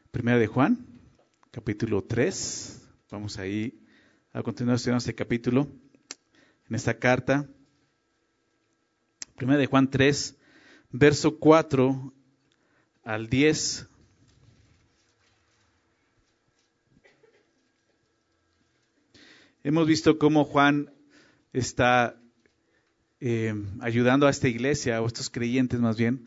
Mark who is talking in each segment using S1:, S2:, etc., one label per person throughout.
S1: Primera de Juan, capítulo 3. Vamos ahí a continuar estudiando este capítulo, en esta carta. Primera de Juan 3, verso 4 al 10. Hemos visto cómo Juan está ayudando a esta iglesia, o a estos creyentes más bien,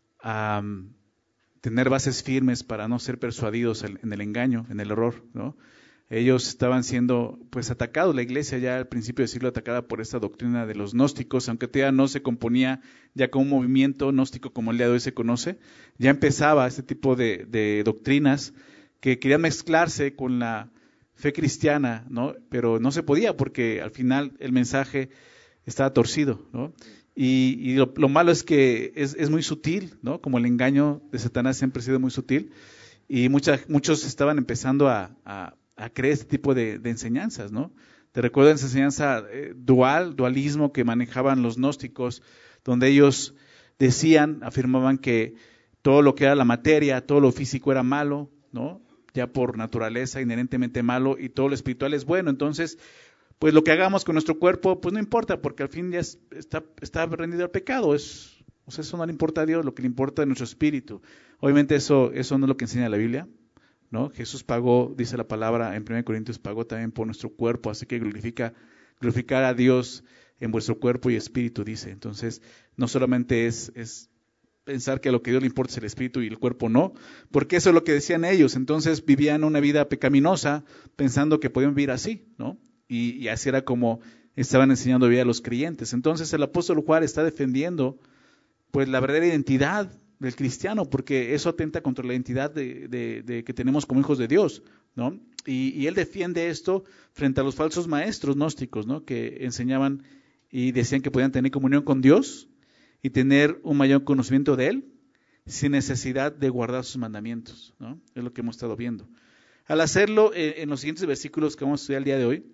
S1: a tener bases firmes para no ser persuadidos en el engaño, en el error, ¿no? Ellos estaban siendo pues atacados, la iglesia ya al principio del siglo atacada por esta doctrina de los gnósticos, aunque todavía no se componía ya como un movimiento gnóstico como el día de hoy se conoce, ya empezaba este tipo de doctrinas que querían mezclarse con la fe cristiana, ¿no? Pero no se podía porque al final el mensaje estaba torcido, ¿no? Y lo malo es que es muy sutil, ¿no? Como el engaño de Satanás siempre ha sido muy sutil, y muchos estaban empezando a creer este tipo de enseñanzas, ¿no? Te recuerdo esa enseñanza dualismo que manejaban los gnósticos, donde ellos afirmaban que todo lo que era la materia, todo lo físico era malo, ¿no? Ya por naturaleza inherentemente malo, y todo lo espiritual es bueno. Entonces, pues lo que hagamos con nuestro cuerpo, pues no importa, porque al fin ya está rendido al pecado. Eso no le importa a Dios, lo que le importa es nuestro espíritu. Obviamente eso no es lo que enseña la Biblia, ¿no? Jesús pagó, dice la palabra en 1 Corintios, pagó también por nuestro cuerpo, así que glorificar a Dios en vuestro cuerpo y espíritu, dice. Entonces, no solamente es pensar que a lo que a Dios le importa es el espíritu y el cuerpo no, porque eso es lo que decían ellos. Entonces vivían una vida pecaminosa pensando que podían vivir así, ¿no? Y así era como estaban enseñando a vivir a los creyentes. Entonces el apóstol Juan está defendiendo pues la verdadera identidad del cristiano, porque eso atenta contra la identidad de que tenemos como hijos de Dios, ¿no? Y él defiende esto frente a los falsos maestros gnósticos, ¿no? Que enseñaban y decían que podían tener comunión con Dios y tener un mayor conocimiento de Él sin necesidad de guardar sus mandamientos, ¿no? Es lo que hemos estado viendo. Al hacerlo, en los siguientes versículos que vamos a estudiar el día de hoy,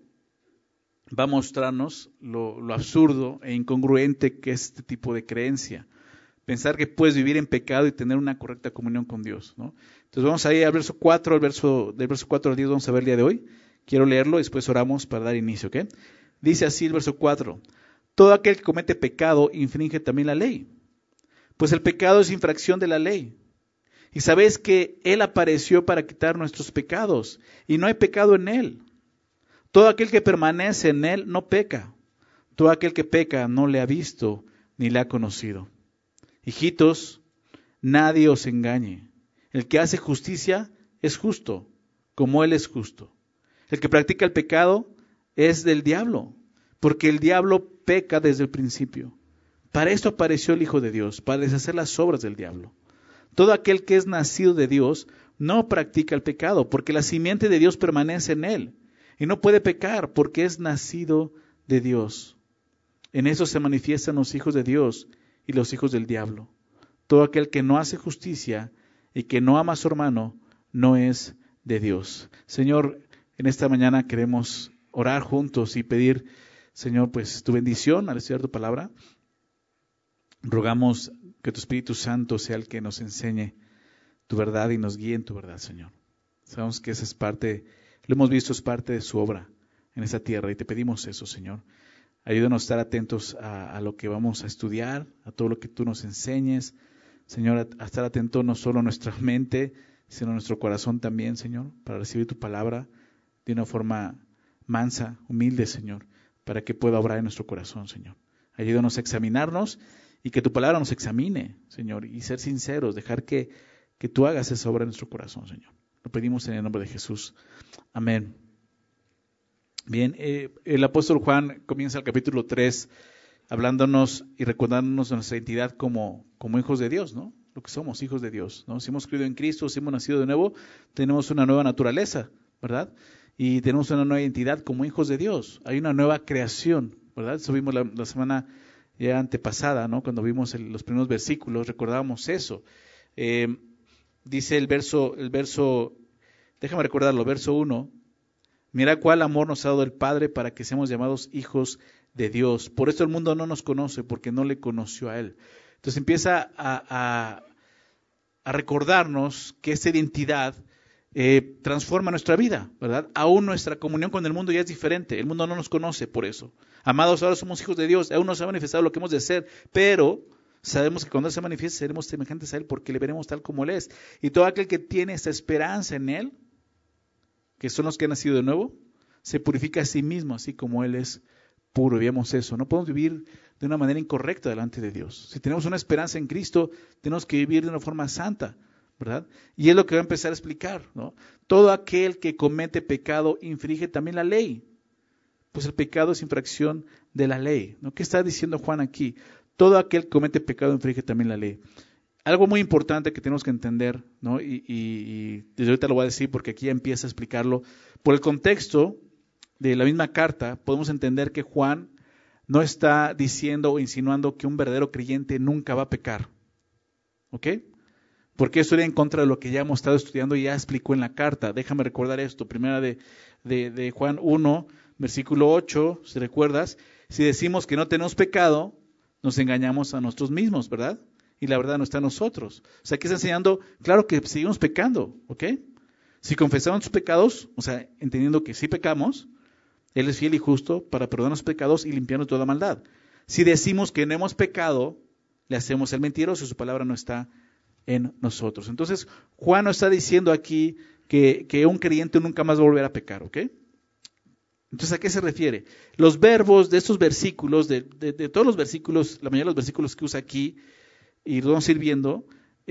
S1: va a mostrarnos lo absurdo e incongruente que es este tipo de creencia. Pensar que puedes vivir en pecado y tener una correcta comunión con Dios, ¿no? Entonces vamos a ir al verso 4, del verso 4 al 10 vamos a ver el día de hoy. Quiero leerlo y después oramos para dar inicio, ¿ok? Dice así el verso 4. Todo aquel que comete pecado infringe también la ley, pues el pecado es infracción de la ley. Y sabéis que Él apareció para quitar nuestros pecados, y no hay pecado en Él. Todo aquel que permanece en Él no peca. Todo aquel que peca no le ha visto ni le ha conocido. Hijitos, nadie os engañe. El que hace justicia es justo, como Él es justo. El que practica el pecado es del diablo, porque el diablo peca desde el principio. Para esto apareció el Hijo de Dios, para deshacer las obras del diablo. Todo aquel que es nacido de Dios no practica el pecado, porque la simiente de Dios permanece en él. Y no puede pecar porque es nacido de Dios. En eso se manifiestan los hijos de Dios y los hijos del diablo. Todo aquel que no hace justicia y que no ama a su hermano no es de Dios. Señor, en esta mañana queremos orar juntos y pedir, Señor, pues tu bendición al estudiar tu palabra. Rogamos que tu Espíritu Santo sea el que nos enseñe tu verdad y nos guíe en tu verdad, Señor. Sabemos que esa es parte, lo hemos visto, es parte de su obra en esta tierra y te pedimos eso, Señor. Ayúdanos a estar atentos a lo que vamos a estudiar, a todo lo que tú nos enseñes, Señor, a estar atento no solo a nuestra mente, sino a nuestro corazón también, Señor, para recibir tu palabra de una forma mansa, humilde, Señor, para que pueda obrar en nuestro corazón, Señor. Ayúdanos a examinarnos y que tu palabra nos examine, Señor, y ser sinceros, dejar que tú hagas esa obra en nuestro corazón, Señor. Lo pedimos en el nombre de Jesús. Amén. Bien, el apóstol Juan comienza el capítulo 3 hablándonos y recordándonos de nuestra identidad como hijos de Dios, ¿no? Lo que somos, hijos de Dios, ¿no? Si hemos creído en Cristo, si hemos nacido de nuevo, tenemos una nueva naturaleza, ¿verdad? Y tenemos una nueva identidad como hijos de Dios. Hay una nueva creación, ¿verdad? Eso vimos la semana ya antepasada, ¿no? Cuando vimos los primeros versículos, recordábamos eso. Dice el verso, déjame recordarlo, verso 1. Mira cuál amor nos ha dado el Padre para que seamos llamados hijos de Dios. Por esto el mundo no nos conoce, porque no le conoció a Él. Entonces empieza a recordarnos que esa identidad transforma nuestra vida, ¿verdad? Aún nuestra comunión con el mundo ya es diferente. El mundo no nos conoce por eso. Amados, ahora somos hijos de Dios. Aún no se ha manifestado lo que hemos de ser, pero sabemos que cuando Él se manifieste seremos semejantes a Él porque le veremos tal como Él es. Y todo aquel que tiene esta esperanza en Él, que son los que han nacido de nuevo, se purifica a sí mismo, así como Él es puro. Veamos eso. No podemos vivir de una manera incorrecta delante de Dios. Si tenemos una esperanza en Cristo, tenemos que vivir de una forma santa, ¿verdad? Y es lo que va a empezar a explicar, ¿no? Todo aquel que comete pecado infringe también la ley. Pues el pecado es infracción de la ley, ¿no? ¿Qué está diciendo Juan aquí? Todo aquel que comete pecado infringe también la ley. Algo muy importante que tenemos que entender, ¿no? Y desde ahorita lo voy a decir porque aquí ya empieza a explicarlo. Por el contexto de la misma carta, podemos entender que Juan no está diciendo o insinuando que un verdadero creyente nunca va a pecar. ¿Ok? Porque eso iría en contra de lo que ya hemos estado estudiando y ya explicó en la carta. Déjame recordar esto. Primera de Juan 1, versículo 8, si recuerdas. Si decimos que no tenemos pecado, nos engañamos a nosotros mismos, ¿verdad? Y la verdad no está en nosotros. O sea, aquí está enseñando, claro que seguimos pecando, ¿ok? Si confesamos sus pecados, o sea, entendiendo que sí pecamos, Él es fiel y justo para perdonar los pecados y limpiarnos de toda maldad. Si decimos que no hemos pecado, le hacemos el mentiroso y su palabra no está en nosotros. Entonces, Juan nos está diciendo aquí que un creyente nunca más va a volver a pecar, ¿ok? Entonces, ¿a qué se refiere? Los verbos de estos versículos, de todos los versículos, la mayoría de los versículos que usa aquí, y lo vamos a ir viendo,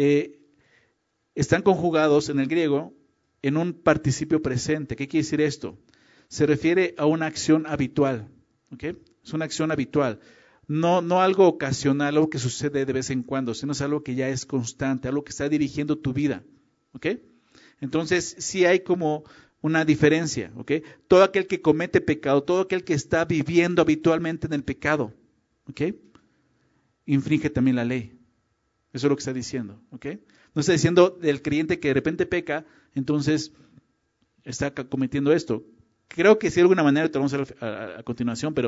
S1: están conjugados en el griego en un participio presente. ¿Qué quiere decir esto? Se refiere a una acción habitual, ¿ok? Es una acción habitual. No algo ocasional, algo que sucede de vez en cuando, sino es algo que ya es constante, algo que está dirigiendo tu vida, ¿ok? Entonces, sí hay como una diferencia, ¿ok? Todo aquel que comete pecado, todo aquel que está viviendo habitualmente en el pecado, ¿ok? Infringe también la ley. Eso es lo que está diciendo, ¿ok? No está diciendo del creyente que de repente peca, entonces está cometiendo esto. Creo que sí de alguna manera, te vamos a ver a continuación, pero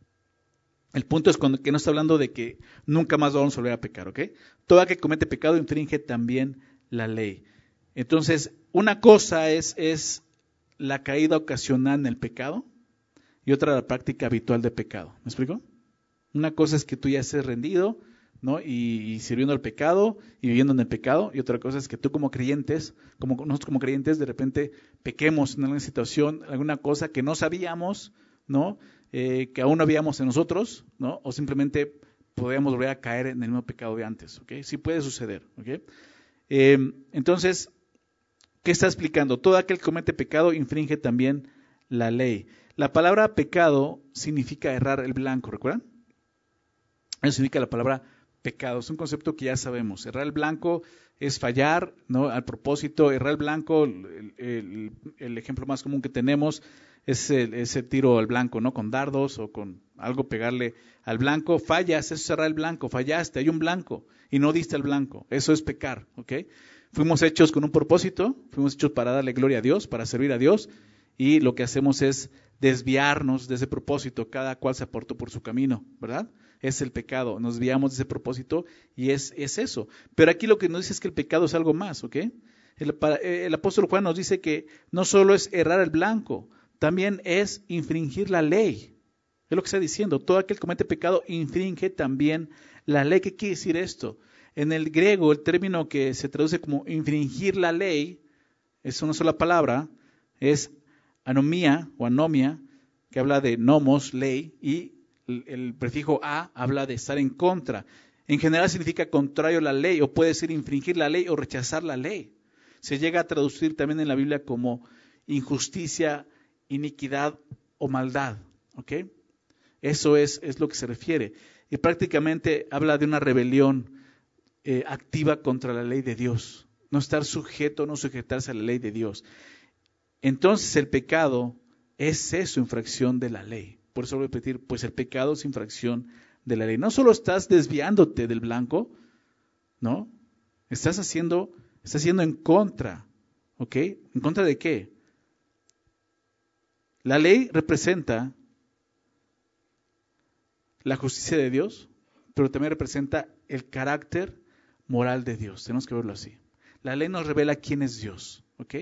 S1: el punto es que no está hablando de que nunca más vamos a volver a pecar, ¿ok? Todo aquel que comete pecado infringe también la ley. Entonces, una cosa es la caída ocasional en el pecado y otra la práctica habitual de pecado. ¿Me explico? Una cosa es que tú ya estés rendido, ¿no? Y sirviendo al pecado y viviendo en el pecado, y otra cosa es que tú como creyentes, nosotros como creyentes, de repente pequemos en alguna situación, alguna cosa que no sabíamos, ¿no? Que aún no habíamos en nosotros, ¿no? O simplemente podríamos volver a caer en el mismo pecado de antes, ¿ok? Sí puede suceder, ¿ok? Entonces, ¿qué está explicando? Todo aquel que comete pecado infringe también la ley. La palabra pecado significa errar el blanco, ¿recuerdan? Eso significa la palabra pecado. Es un concepto que ya sabemos. Errar el blanco es fallar, ¿no? Al propósito. Errar el blanco, el ejemplo más común que tenemos es ese tiro al blanco, ¿no? Con dardos o con algo pegarle al blanco. Fallas, eso es errar el blanco. Fallaste, hay un blanco y no diste al blanco. Eso es pecar, ¿ok? Fuimos hechos con un propósito, fuimos hechos para darle gloria a Dios, para servir a Dios, y lo que hacemos es desviarnos de ese propósito. Cada cual se aportó por su camino, ¿verdad? Es el pecado, nos desviamos de ese propósito y es eso. Pero aquí lo que nos dice es que el pecado es algo más, ¿ok? El apóstol Juan nos dice que no solo es errar el blanco, también es infringir la ley. Es lo que está diciendo, todo aquel que comete pecado infringe también la ley. ¿Qué quiere decir esto? En el griego, el término que se traduce como infringir la ley, es una sola palabra, es anomía o anomia, que habla de nomos, ley, y el prefijo a habla de estar en contra. En general significa contrario a la ley, o puede ser infringir la ley o rechazar la ley. Se llega a traducir también en la Biblia como injusticia, iniquidad o maldad, ¿ok? Eso es lo que se refiere. Y prácticamente habla de una rebelión activa contra la ley de Dios. No estar sujeto, no sujetarse a la ley de Dios. Entonces el pecado es eso, infracción de la ley. Por eso voy a repetir, pues el pecado es infracción de la ley. No solo estás desviándote del blanco, ¿no? Estás haciendo en contra, ¿ok? ¿En contra de qué? La ley representa la justicia de Dios, pero también representa el carácter moral de Dios. Tenemos que verlo así. La ley nos revela quién es Dios, ¿ok?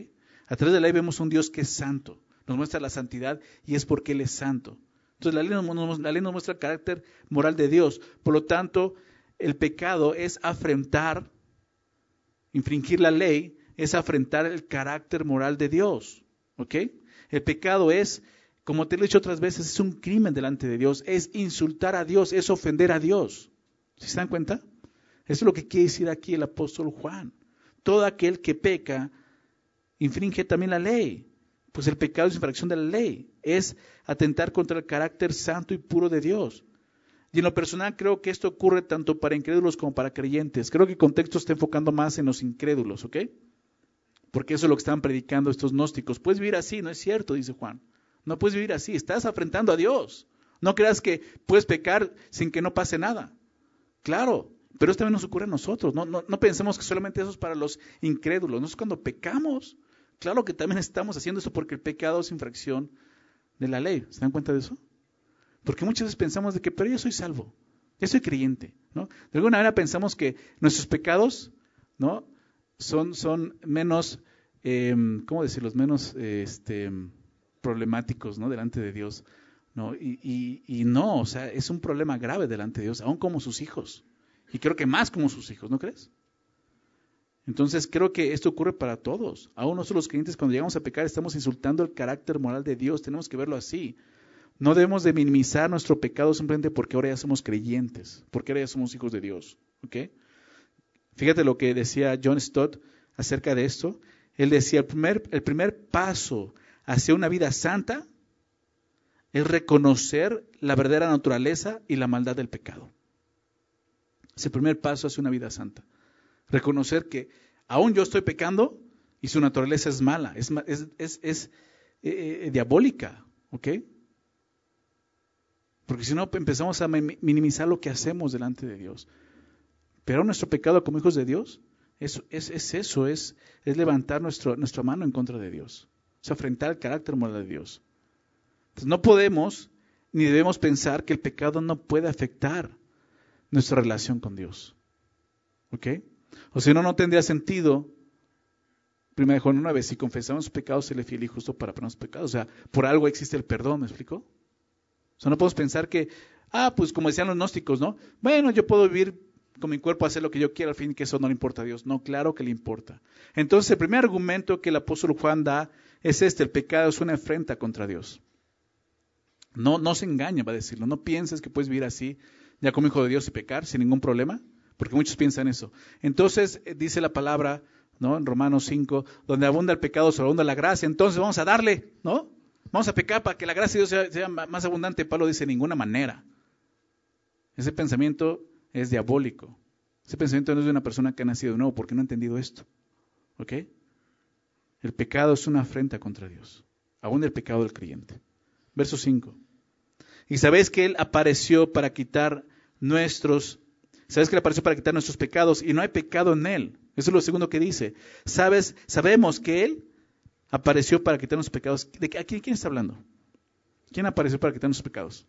S1: A través de la ley vemos un Dios que es santo. Nos muestra la santidad y es porque Él es santo. Entonces la ley nos muestra el carácter moral de Dios. Por lo tanto, el pecado es afrentar, infringir la ley, es afrentar el carácter moral de Dios. ¿Ok? El pecado es, como te lo he dicho otras veces, es un crimen delante de Dios, es insultar a Dios, es ofender a Dios. ¿Sí se dan cuenta? Eso es lo que quiere decir aquí el apóstol Juan. Todo aquel que peca infringe también la ley. Pues el pecado es infracción de la ley, es atentar contra el carácter santo y puro de Dios. Y en lo personal creo que esto ocurre tanto para incrédulos como para creyentes. Creo que el contexto está enfocando más en los incrédulos, ¿ok? Porque eso es lo que estaban predicando estos gnósticos. Puedes vivir así, no es cierto, dice Juan. No puedes vivir así, estás afrentando a Dios. No creas que puedes pecar sin que no pase nada. Claro, pero esto también nos ocurre a nosotros. No pensemos que solamente eso es para los incrédulos. Nosotros cuando pecamos, claro que también estamos haciendo eso porque el pecado es infracción de la ley. ¿Se dan cuenta de eso? Porque muchas veces pensamos de que, pero yo soy salvo, yo soy creyente, ¿no? De alguna manera pensamos que nuestros pecados, ¿no? son menos, ¿cómo decirlo? Menos problemáticos, ¿no? Delante de Dios, ¿no? Y no, o sea, es un problema grave delante de Dios, aún como sus hijos. Y creo que más como sus hijos, ¿no crees? Entonces creo que esto ocurre para todos. Aún nosotros los creyentes cuando llegamos a pecar estamos insultando el carácter moral de Dios, tenemos que verlo así. No debemos de minimizar nuestro pecado simplemente porque ahora ya somos creyentes, porque ahora ya somos hijos de Dios. ¿Ok? Fíjate lo que decía John Stott acerca de esto. Él decía, el primer paso hacia una vida santa es reconocer la verdadera naturaleza y la maldad del pecado. Es el primer paso hacia una vida santa. Reconocer que aún yo estoy pecando y su naturaleza es mala, es diabólica. ¿Ok? Porque si no empezamos a minimizar lo que hacemos delante de Dios. Pero nuestro pecado como hijos de Dios es levantar nuestra mano en contra de Dios. Es afrentar el carácter moral de Dios. Entonces no podemos ni debemos pensar que el pecado no puede afectar nuestra relación con Dios. ¿Ok? O si no, no tendría sentido. 1 Juan 9, si confesamos sus pecados, Él es fiel y justo para perdonar los pecados. O sea, por algo existe el perdón, ¿me explicó? O sea, no podemos pensar que, pues como decían los gnósticos, ¿no? Bueno, yo puedo vivir con mi cuerpo, hacer lo que yo quiera, al fin que eso no le importa a Dios. No, claro que le importa. Entonces, el primer argumento que el apóstol Juan da es el pecado es una afrenta contra Dios. No se engaña, va a decirlo. No pienses que puedes vivir así, ya como hijo de Dios y pecar sin ningún problema, porque muchos piensan eso. Entonces, dice la palabra, ¿no? En Romanos 5, donde abunda el pecado, sobreabunda la gracia. Entonces vamos a darle, ¿no? Vamos a pecar para que la gracia de Dios sea más abundante. Pablo dice, de ninguna manera. Ese pensamiento es diabólico. Ese pensamiento no es de una persona que ha nacido de nuevo, porque no ha entendido esto. ¿Ok? El pecado es una afrenta contra Dios. Abunda el pecado del creyente. Verso 5. Y sabéis que Él apareció para quitar nuestros pecados y no hay pecado en Él. Eso es lo segundo que dice. Sabemos que Él apareció para quitar nuestros pecados. ¿Quién está hablando? ¿Quién apareció para quitar nuestros pecados?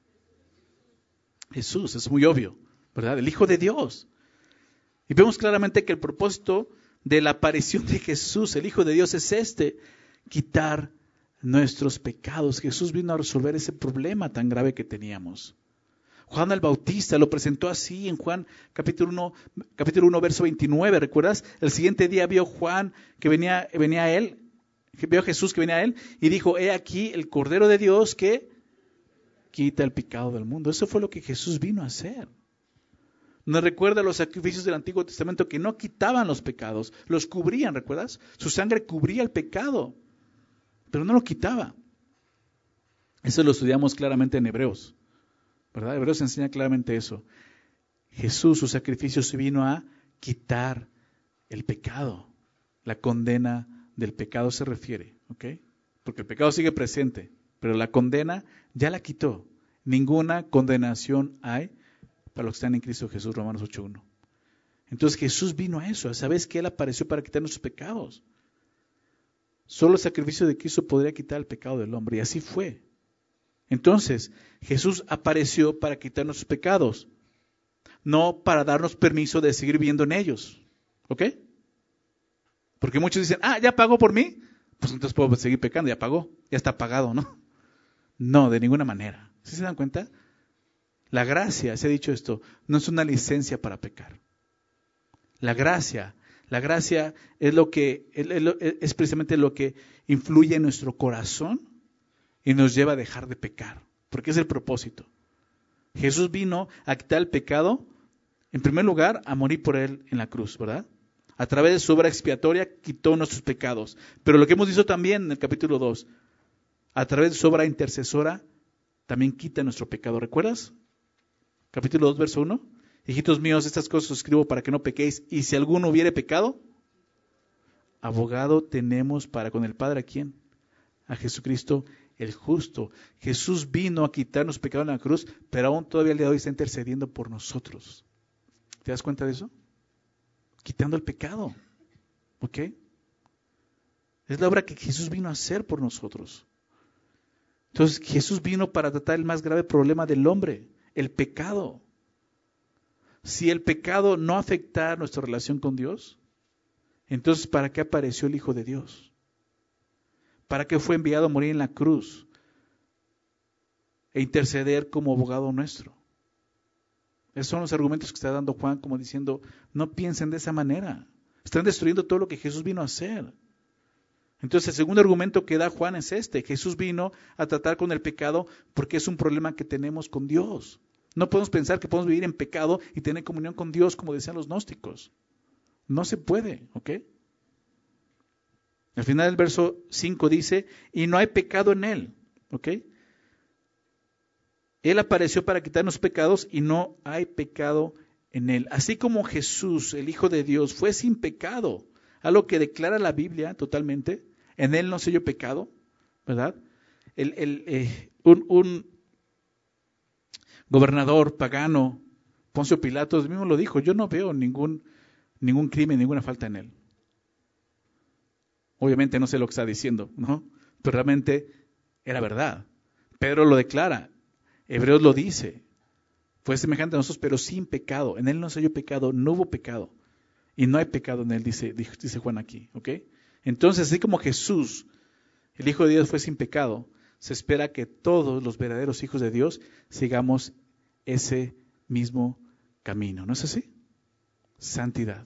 S1: Jesús, es muy obvio, ¿verdad? El Hijo de Dios. Y vemos claramente que el propósito de la aparición de Jesús, el Hijo de Dios, es quitar nuestros pecados. Jesús vino a resolver ese problema tan grave que teníamos. Juan el Bautista lo presentó así en Juan capítulo 1, verso 29. ¿Recuerdas? El siguiente día vio Juan que venía a él, vio a Jesús que venía a él y dijo, he aquí el Cordero de Dios que quita el pecado del mundo. Eso fue lo que Jesús vino a hacer. Nos recuerda los sacrificios del Antiguo Testamento que no quitaban los pecados, los cubrían, ¿recuerdas? Su sangre cubría el pecado, pero no lo quitaba. Eso lo estudiamos claramente en Hebreos, ¿verdad? Hebreos enseña claramente eso. Jesús, su sacrificio, se vino a quitar el pecado. La condena del pecado se refiere, ¿ok? Porque el pecado sigue presente, pero la condena ya la quitó. Ninguna condenación hay para los que están en Cristo Jesús, Romanos 8:1. Entonces Jesús vino a eso. ¿Sabes que Él apareció para quitar nuestros pecados? Solo el sacrificio de Cristo podría quitar el pecado del hombre, y así fue. Entonces, Jesús apareció para quitar nuestros pecados, no para darnos permiso de seguir viviendo en ellos. ¿Ok? Porque muchos dicen, ya pagó por mí, pues entonces puedo seguir pecando, ya pagó, ya está pagado, ¿no? No, de ninguna manera. ¿Sí se dan cuenta? La gracia, se ha dicho esto, no es una licencia para pecar. La gracia es lo que es precisamente lo que influye en nuestro corazón y nos lleva a dejar de pecar, porque es el propósito. Jesús vino a quitar el pecado, en primer lugar, a morir por él en la cruz, ¿verdad? A través de su obra expiatoria quitó nuestros pecados. Pero lo que hemos visto también en el capítulo 2, a través de su obra intercesora, también quita nuestro pecado. ¿Recuerdas? Capítulo 2, verso 1. Hijitos míos, estas cosas os escribo para que no pequéis. Y si alguno hubiere pecado, abogado tenemos para con el Padre, ¿a quién? A Jesucristo el justo. Jesús vino a quitarnos pecado en la cruz, pero aún todavía el día de hoy está intercediendo por nosotros. ¿Te das cuenta de eso? Quitando el pecado. ¿Ok? Es la obra que Jesús vino a hacer por nosotros. Entonces Jesús vino para tratar el más grave problema del hombre, el pecado. Si el pecado no afectara nuestra relación con Dios, entonces ¿para qué apareció el Hijo de Dios? ¿Para qué fue enviado a morir en la cruz e interceder como abogado nuestro? Esos son los argumentos que está dando Juan, como diciendo, no piensen de esa manera. Están destruyendo todo lo que Jesús vino a hacer. Entonces el segundo argumento que da Juan es este. Jesús vino a tratar con el pecado porque es un problema que tenemos con Dios. No podemos pensar que podemos vivir en pecado y tener comunión con Dios como decían los gnósticos. No se puede, ¿ok? Al final del verso 5 dice, y no hay pecado en él, ¿ok? Él apareció para quitarnos pecados y no hay pecado en él. Así como Jesús, el Hijo de Dios, fue sin pecado, algo que declara la Biblia totalmente, en él no se halló pecado, ¿verdad? Un gobernador pagano, Poncio Pilatos, mismo lo dijo, yo no veo ningún crimen, ninguna falta en él. Obviamente no sé lo que está diciendo, ¿no? Pero realmente era verdad. Pedro lo declara, Hebreos lo dice, fue semejante a nosotros, pero sin pecado. En él no se halló pecado, no hubo pecado. Y no hay pecado en él, dice Juan aquí, ¿ok? Entonces, así como Jesús, el Hijo de Dios, fue sin pecado, se espera que todos los verdaderos hijos de Dios sigamos ese mismo camino. ¿No es así? Santidad.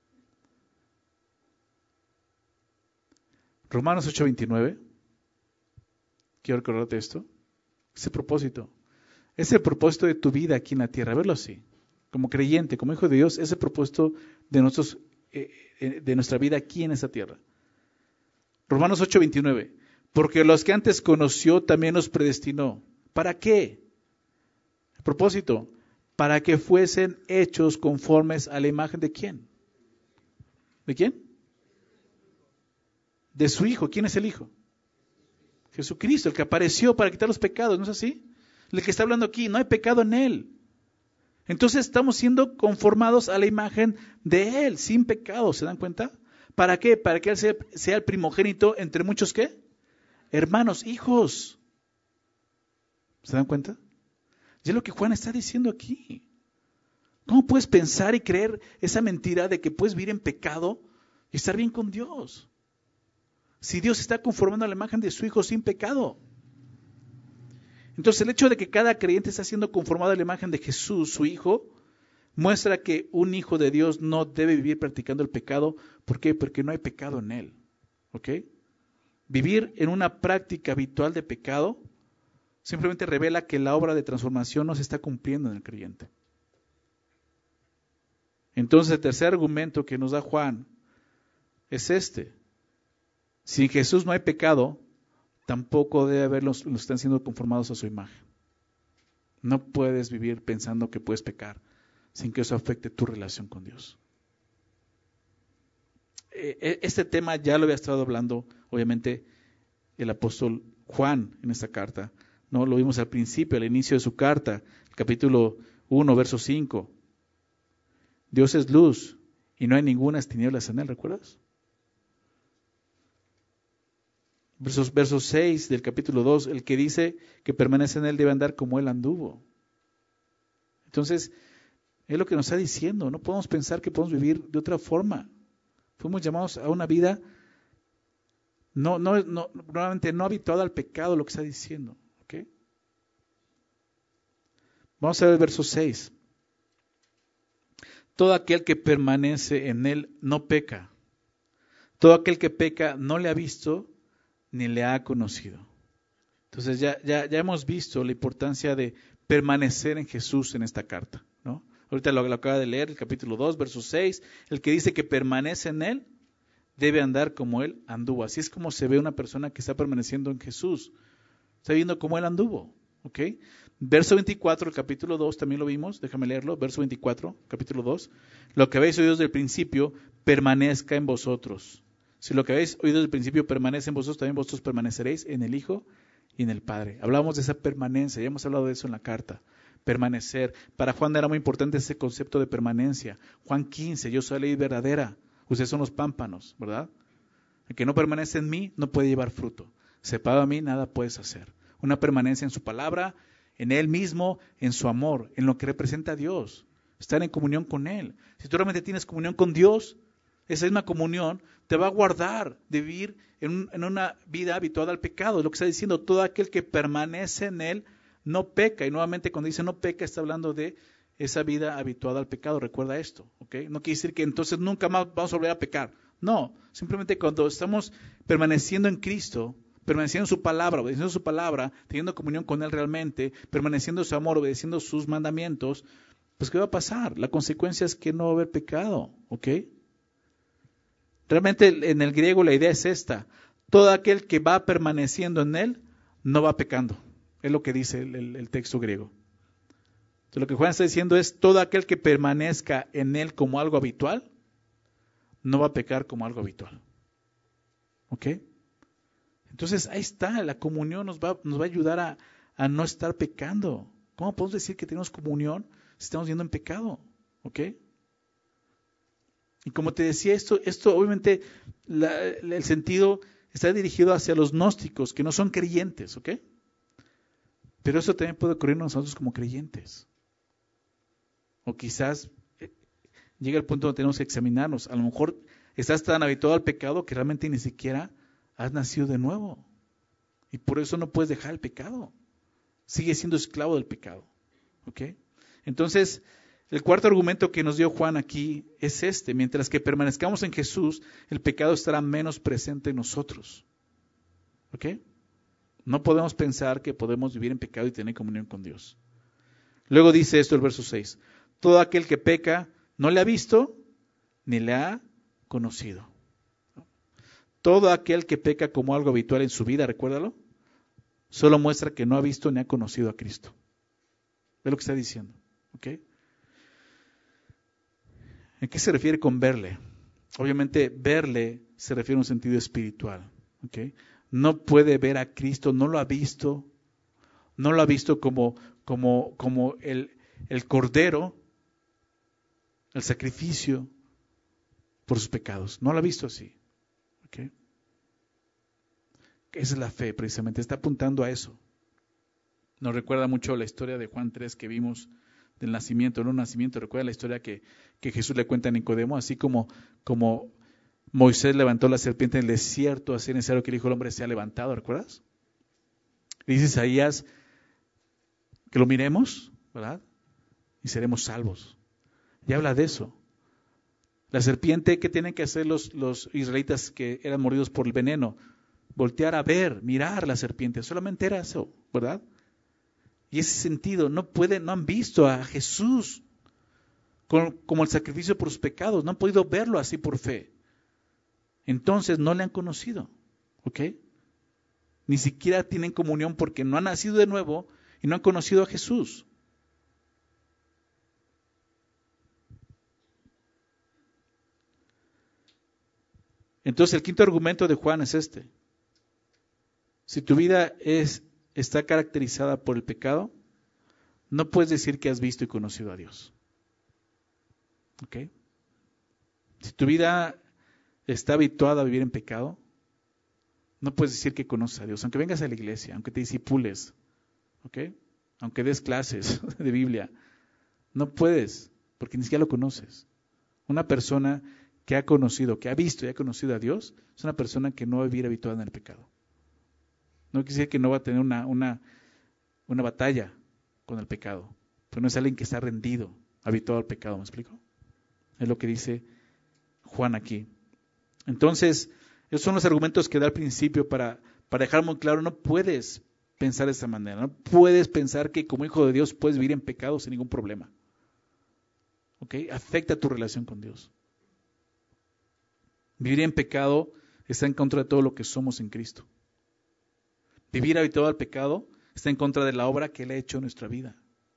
S1: Romanos 8:29. Quiero recordarte esto. Ese propósito. Es el propósito de tu vida aquí en la tierra. Verlo así. Como creyente, como hijo de Dios, es el propósito de nuestra vida aquí en esta tierra. Romanos 8:29. Porque los que antes conoció también los predestinó. ¿Para qué? El propósito. Para que fuesen hechos conformes a la imagen de ¿quién? ¿De quién? De su Hijo. ¿Quién es el Hijo? Jesucristo, el que apareció para quitar los pecados, ¿no es así? El que está hablando aquí, no hay pecado en él. Entonces estamos siendo conformados a la imagen de él, sin pecado, ¿se dan cuenta? ¿Para qué? Para que él sea el primogénito entre muchos, ¿qué? Hermanos, hijos. ¿Se dan cuenta? Y es lo que Juan está diciendo aquí. ¿Cómo puedes pensar y creer esa mentira de que puedes vivir en pecado y estar bien con Dios? Si Dios está conformando a la imagen de su Hijo sin pecado. Entonces el hecho de que cada creyente está siendo conformado a la imagen de Jesús, su Hijo, muestra que un hijo de Dios no debe vivir practicando el pecado. ¿Por qué? Porque no hay pecado en él. ¿Ok? Vivir en una práctica habitual de pecado simplemente revela que la obra de transformación no se está cumpliendo en el creyente. Entonces el tercer argumento que nos da Juan es este. Si en Jesús no hay pecado, tampoco debe haber los que están siendo conformados a su imagen. No puedes vivir pensando que puedes pecar sin que eso afecte tu relación con Dios. Este tema ya lo había estado hablando, obviamente, el apóstol Juan en esta carta. ¿No? Lo vimos al principio, al inicio de su carta, el capítulo 1, verso 5. Dios es luz y no hay ninguna tinieblas en él, ¿recuerdas? Verso 6 del capítulo 2, el que dice que permanece en él debe andar como él anduvo. Entonces, es lo que nos está diciendo, no podemos pensar que podemos vivir de otra forma. Fuimos llamados a una vida Normalmente no habituado al pecado, lo que está diciendo. ¿Okay? Vamos a ver el verso 6. Todo aquel que permanece en él no peca. Todo aquel que peca no le ha visto ni le ha conocido. Entonces ya hemos visto la importancia de permanecer en Jesús en esta carta, ¿no? Ahorita lo acaba de leer, el capítulo 2, verso 6. El que dice que permanece en él debe andar como él anduvo. Así es como se ve una persona que está permaneciendo en Jesús. Está viendo cómo él anduvo. ¿Ok? Verso 24, el capítulo 2, también lo vimos. Déjame leerlo. Verso 24, capítulo 2. Lo que habéis oído desde el principio, permanezca en vosotros. Si lo que habéis oído desde el principio permanece en vosotros, también vosotros permaneceréis en el Hijo y en el Padre. Hablamos de esa permanencia. Ya hemos hablado de eso en la carta. Permanecer. Para Juan era muy importante ese concepto de permanencia. Juan 15, yo soy la ley verdadera. Ustedes son los pámpanos, ¿verdad? El que no permanece en mí no puede llevar fruto. Separado a mí nada puedes hacer. Una permanencia en su palabra, en Él mismo, en su amor, en lo que representa a Dios. Estar en comunión con Él. Si tú realmente tienes comunión con Dios, esa misma comunión te va a guardar de vivir en una vida habituada al pecado. Es lo que está diciendo, todo aquel que permanece en Él no peca. Y nuevamente cuando dice no peca, está hablando de esa vida habituada al pecado. Recuerda esto, ¿ok? No quiere decir que entonces nunca más vamos a volver a pecar. No, simplemente cuando estamos permaneciendo en Cristo, permaneciendo en su palabra, obedeciendo su palabra, teniendo comunión con Él realmente, permaneciendo en su amor, obedeciendo sus mandamientos, pues ¿qué va a pasar? La consecuencia es que no va a haber pecado, ¿ok? Realmente en el griego la idea es esta: todo aquel que va permaneciendo en Él no va pecando. Es lo que dice el texto griego. Entonces, lo que Juan está diciendo es: todo aquel que permanezca en Él como algo habitual, no va a pecar como algo habitual. ¿Ok? Entonces ahí está, la comunión nos va a ayudar a no estar pecando. ¿Cómo podemos decir que tenemos comunión si estamos viendo en pecado? ¿Ok? Y como te decía, esto obviamente el sentido está dirigido hacia los gnósticos, que no son creyentes, ¿ok? Pero eso también puede ocurrir en nosotros como creyentes. O quizás llega el punto donde tenemos que examinarnos. A lo mejor estás tan habituado al pecado que realmente ni siquiera has nacido de nuevo. Y por eso no puedes dejar el pecado. Sigues siendo esclavo del pecado. ¿Ok? Entonces, el cuarto argumento que nos dio Juan aquí es este: mientras que permanezcamos en Jesús, el pecado estará menos presente en nosotros. ¿Ok? No podemos pensar que podemos vivir en pecado y tener comunión con Dios. Luego dice esto el verso 6. Todo aquel que peca no le ha visto ni le ha conocido. Todo aquel que peca como algo habitual en su vida, recuérdalo, solo muestra que no ha visto ni ha conocido a Cristo. Es lo que está diciendo. ¿Ok? ¿En qué se refiere con verle? Obviamente verle se refiere a un sentido espiritual. ¿Ok? No puede ver a Cristo, no lo ha visto. No lo ha visto como el cordero, el sacrificio por sus pecados. No lo ha visto así. ¿Okay? Esa es la fe, precisamente. Está apuntando a eso. Nos recuerda mucho la historia de Juan 3 que vimos del nacimiento, no nacimiento. Recuerda la historia que Jesús le cuenta a Nicodemo, así como Moisés levantó la serpiente en el desierto, así es necesario que el Hijo del Hombre sea levantado. ¿Recuerdas? Dice Isaías que lo miremos, ¿verdad? Y seremos salvos. Y habla de eso. La serpiente, ¿qué tienen que hacer los israelitas que eran mordidos por el veneno? Voltear a ver, mirar la serpiente. Solamente era eso, ¿verdad? Y ese sentido, no han visto a Jesús como el sacrificio por sus pecados. No han podido verlo así por fe. Entonces no le han conocido. ¿Ok? Ni siquiera tienen comunión porque no han nacido de nuevo y no han conocido a Jesús. Entonces el quinto argumento de Juan es este: si tu vida está caracterizada por el pecado, no puedes decir que has visto y conocido a Dios. ¿Ok? Si tu vida está habituada a vivir en pecado, no puedes decir que conoces a Dios, aunque vengas a la iglesia, aunque te discipules, ¿ok? Aunque des clases de Biblia, no puedes, porque ni siquiera lo conoces. Una persona que ha conocido, que ha visto y ha conocido a Dios, es una persona que no va a vivir habituada en el pecado. No quiere decir que no va a tener una batalla con el pecado, pero no es alguien que está rendido, habituado al pecado, ¿me explico? Es lo que dice Juan aquí. Entonces, esos son los argumentos que da al principio para dejar muy claro, no puedes pensar de esa manera, no puedes pensar que como hijo de Dios puedes vivir en pecado sin ningún problema. ¿Ok? Afecta tu relación con Dios. Vivir en pecado está en contra de todo lo que somos en Cristo. Vivir habituado al pecado está en contra de la obra que Él ha hecho en nuestra vida.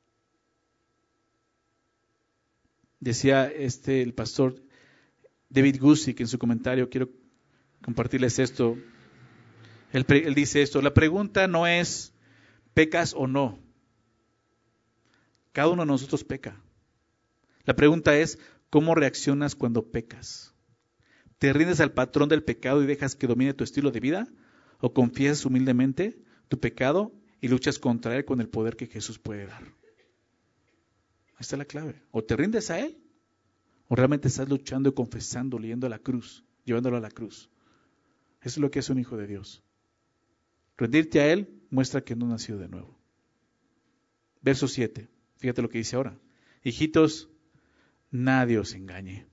S1: Decía el pastor David Gusick en su comentario, quiero compartirles esto. Él dice esto, la pregunta no es ¿pecas o no? Cada uno de nosotros peca. La pregunta es ¿cómo reaccionas cuando pecas? ¿Te rindes al patrón del pecado y dejas que domine tu estilo de vida? ¿O confiesas humildemente tu pecado y luchas contra él con el poder que Jesús puede dar? Ahí está la clave. O te rindes a él, o realmente estás luchando y confesando, yendo a la cruz, llevándolo a la cruz. Eso es lo que es un hijo de Dios. Rendirte a él muestra que no nació de nuevo. Verso 7. Fíjate lo que dice ahora. Hijitos, nadie os engañe.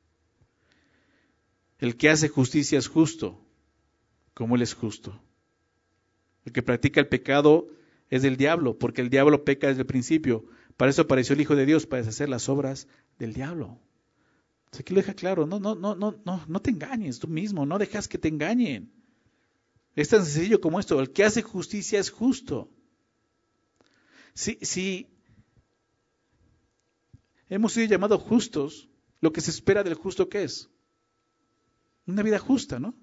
S1: El que hace justicia es justo, como él es justo. El que practica el pecado es del diablo, porque el diablo peca desde el principio. Para eso apareció el Hijo de Dios, para deshacer las obras del diablo. Entonces aquí lo deja claro, no te engañes tú mismo, no dejas que te engañen. Es tan sencillo como esto, el que hace justicia es justo. Si hemos sido llamados justos, lo que se espera del justo, ¿qué es? Una vida justa, ¿no?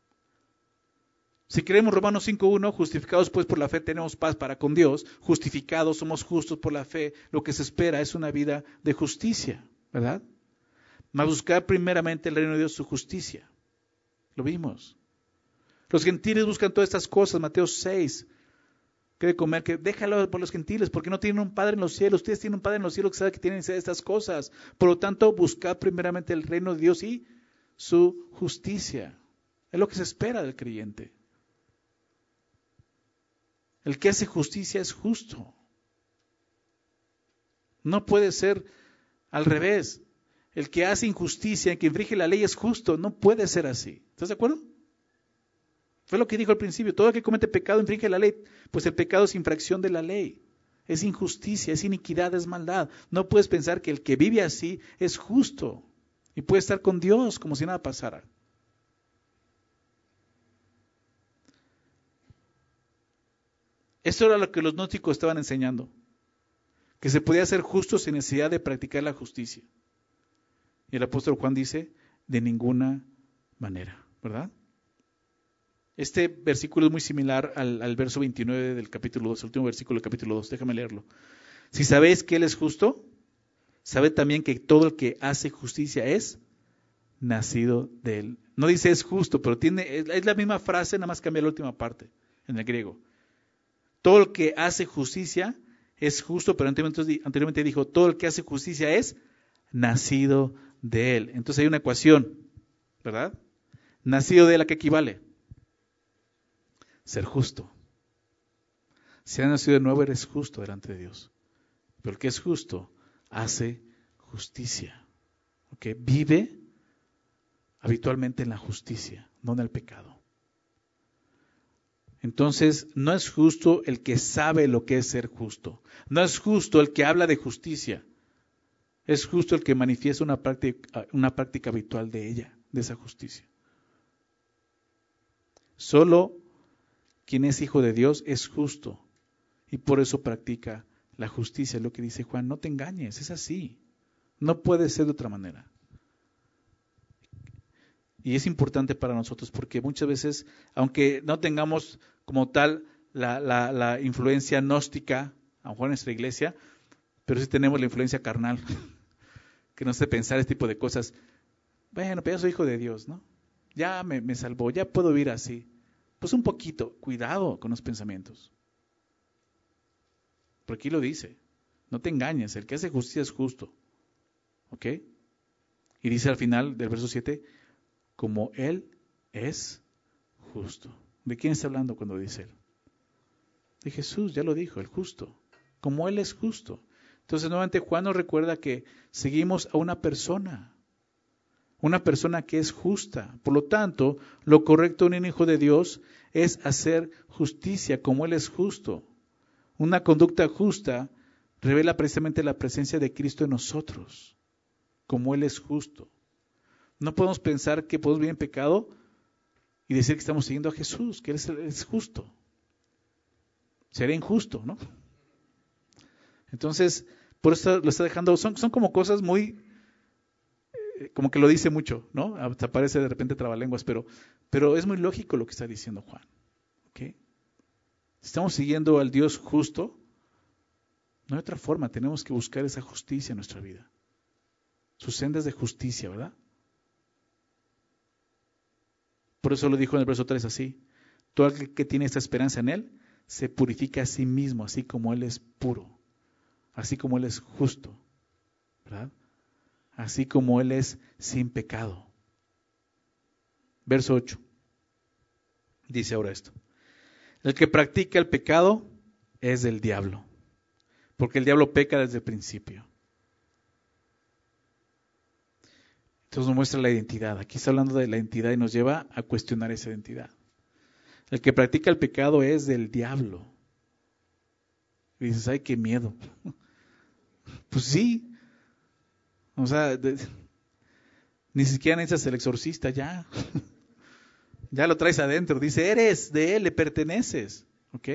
S1: Si creemos Romanos 5.1, justificados pues por la fe tenemos paz para con Dios, justificados, somos justos por la fe, lo que se espera es una vida de justicia, ¿verdad? Mas buscar primeramente el reino de Dios, su justicia. Lo vimos. Los gentiles buscan todas estas cosas, Mateo 6. Que de comer, que déjalo por los gentiles, porque no tienen un Padre en los cielos. Ustedes tienen un Padre en los cielos que sabe que tienen estas cosas. Por lo tanto, buscad primeramente el reino de Dios y su justicia. Es lo que se espera del creyente. El que hace justicia es justo. No puede ser al revés. El que hace injusticia, el que infringe la ley es justo. No puede ser así. ¿Estás de acuerdo? Fue lo que dijo al principio. Todo el que comete pecado infringe la ley. Pues el pecado es infracción de la ley. Es injusticia, es iniquidad, es maldad. No puedes pensar que el que vive así es justo. Y puede estar con Dios como si nada pasara. Esto era lo que los gnósticos estaban enseñando. Que se podía ser justo sin necesidad de practicar la justicia. Y el apóstol Juan dice, de ninguna manera, ¿verdad? Este versículo es muy similar al verso 29 del capítulo 2, el último versículo del capítulo 2. Déjame leerlo. Si sabéis que Él es justo, sabed también que todo el que hace justicia es nacido de Él. No dice es justo, pero es la misma frase, nada más cambia la última parte en el griego. Todo el que hace justicia es justo, pero anteriormente dijo, todo el que hace justicia es nacido de Él. Entonces hay una ecuación, ¿verdad? Nacido de Él, ¿a qué equivale? Ser justo. Si has nacido de nuevo, eres justo delante de Dios. Pero el que es justo hace justicia. ¿Ok? Vive habitualmente en la justicia, no en el pecado. Entonces, no es justo el que sabe lo que es ser justo. No es justo el que habla de justicia. Es justo el que manifiesta una práctica habitual de ella, de esa justicia. Solo quien es hijo de Dios es justo y por eso practica la justicia. Es lo que dice Juan, no te engañes, es así. No puede ser de otra manera. Y es importante para nosotros porque muchas veces, aunque no tengamos como tal la influencia gnóstica, a lo mejor en nuestra iglesia, pero sí tenemos la influencia carnal, que nos hace pensar este tipo de cosas. Bueno, pero yo soy hijo de Dios, ¿no? Ya me salvó, ya puedo vivir así. Pues un poquito, cuidado con los pensamientos. Porque aquí lo dice, no te engañes, el que hace justicia es justo. ¿Ok? Y dice al final del verso 7, como Él es justo. ¿De quién está hablando cuando dice Él? De Jesús, ya lo dijo, el justo. Como Él es justo. Entonces nuevamente Juan nos recuerda que seguimos a una persona que es justa. Por lo tanto, lo correcto en un hijo de Dios es hacer justicia como Él es justo. Una conducta justa revela precisamente la presencia de Cristo en nosotros, como Él es justo. No podemos pensar que podemos vivir en pecado y decir que estamos siguiendo a Jesús, que Él es justo. Sería injusto, ¿no? Entonces, por eso lo está dejando, son como cosas muy, como que lo dice mucho, ¿no? Hasta parece de repente trabalenguas, pero es muy lógico lo que está diciendo Juan. ¿Okay? Si estamos siguiendo al Dios justo, no hay otra forma, tenemos que buscar esa justicia en nuestra vida. Sus sendas de justicia, ¿verdad? Por eso lo dijo en el verso 3 así, todo aquel que tiene esta esperanza en Él, se purifica a sí mismo, así como Él es puro, así como Él es justo, ¿verdad? Así como Él es sin pecado. Verso 8. Dice ahora esto. El que practica el pecado es del diablo, porque el diablo peca desde el principio. Entonces nos muestra la identidad. Aquí está hablando de la identidad y nos lleva a cuestionar esa identidad. El que practica el pecado es del diablo. Y dices, ay, qué miedo. Pues sí. O sea, ni siquiera necesitas el exorcista ya. Ya lo traes adentro. Dice, eres de Él, le perteneces. ¿Ok?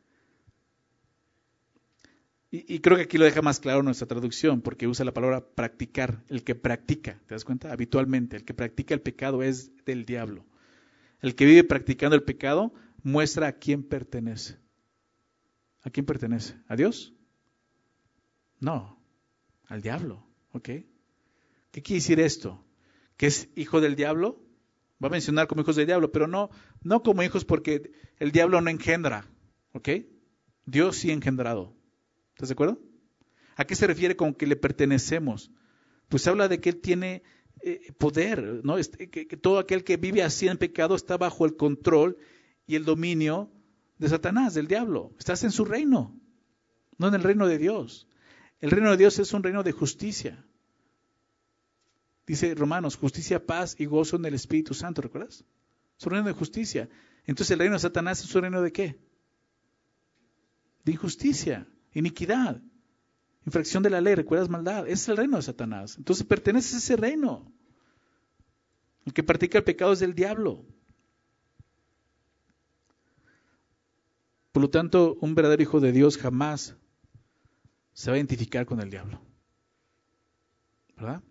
S1: Y creo que aquí lo deja más claro nuestra traducción, porque usa la palabra practicar. El que practica, ¿te das cuenta? Habitualmente, el que practica el pecado es del diablo. El que vive practicando el pecado muestra a quién pertenece. ¿A quién pertenece? ¿A Dios? No, al diablo. ¿Ok? ¿Qué quiere decir esto? ¿Que es hijo del diablo? Va a mencionar como hijos del diablo, pero no como hijos porque el diablo no engendra. ¿Ok? Dios sí ha engendrado. ¿Estás de acuerdo? ¿A qué se refiere con que le pertenecemos? Pues habla de que Él tiene poder, ¿no? Que todo aquel que vive así en pecado está bajo el control y el dominio de Satanás, del diablo. Estás en su reino, no en el reino de Dios. El reino de Dios es un reino de justicia. Dice Romanos, justicia, paz y gozo en el Espíritu Santo, ¿recuerdas? Es un reino de justicia. Entonces el reino de Satanás es un reino de ¿qué? De injusticia, iniquidad, infracción de la ley, ¿recuerdas? Maldad. Ese es el reino de Satanás. Entonces perteneces a ese reino. El que practica el pecado es del diablo. Por lo tanto, un verdadero hijo de Dios jamás se va a identificar con el diablo. ¿Verdad?